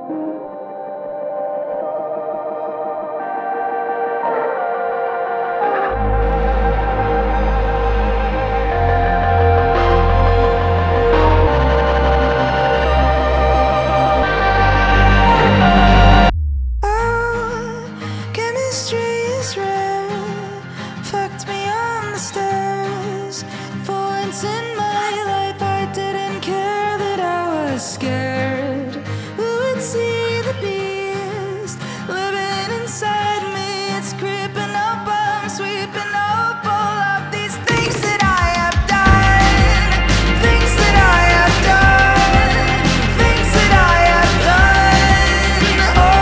In my life, I didn't care that I was scared. Who would see the beast living inside me? It's creeping up, I'm sweeping up all of these things that I have done. Things that I have done. Things that I have done.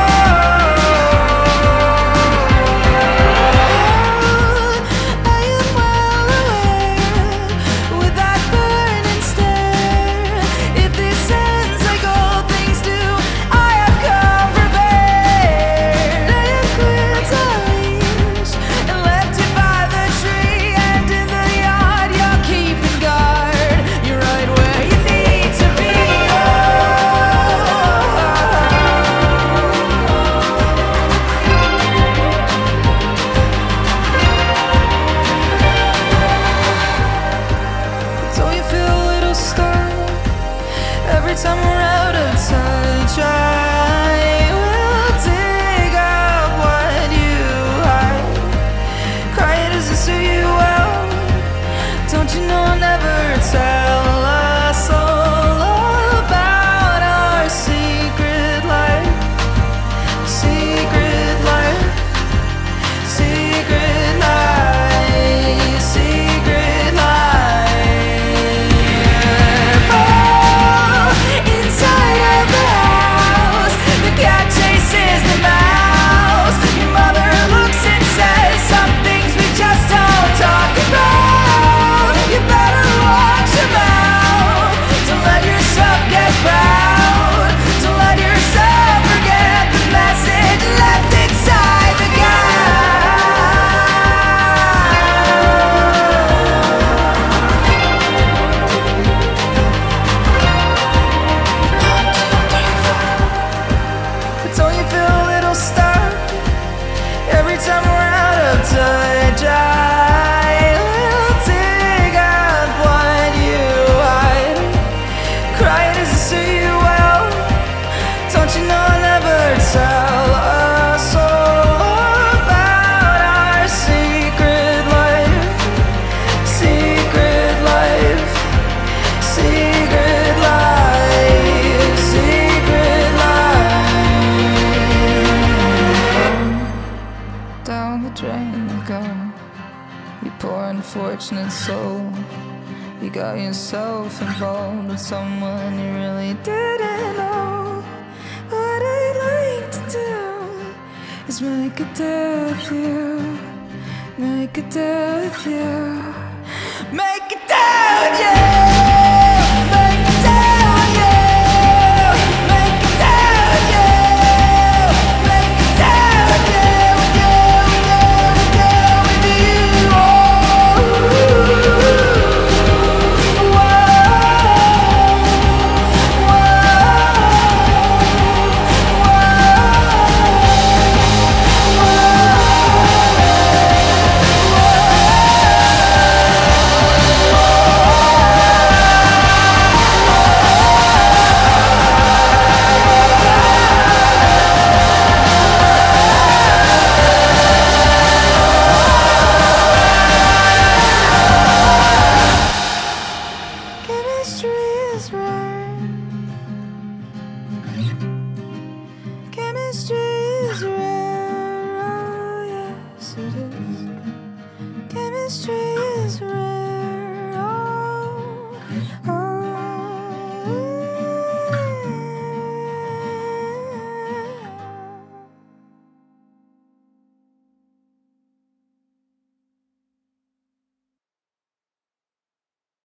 Oh, I am well aware. With that burning stare, if this ends like all things do, I have come prepared. I have cleared the leaves and left it by the tree, and in the yard you're keeping guard. You're right where you need to be. Don't you feel a little stuck every time we're out of touch? I will dig up what you hide. Crying doesn't suit you well. Don't you know I'll never tell us all about our secret life? Secret life. Secret life. Secret life. Oh, inside of the house, the cat chases the mouse. Your mother looks and says some things we just don't talk about. You better watch your mouth. Don't let yourself get proud. Don't let yourself forget the message left inside the guy. But don't you feel a little stuck every time we're out of touch? I will dig up what you hide. Crying doesn't suit you well. Don't you know I'll never tell us all about our secret life? Secret life. Secret life. Secret life. Down the drain you go, you poor unfortunate soul. You got yourself involved with someone you really didn't know. What I'd like to do is make a deal with you. Make a deal with you. Make a deal with you. Make a deal with you. Make a deal with you. Make a deal with you. With you. Chemistry is rare. Chemistry is rare. Oh, yes, it is. Chemistry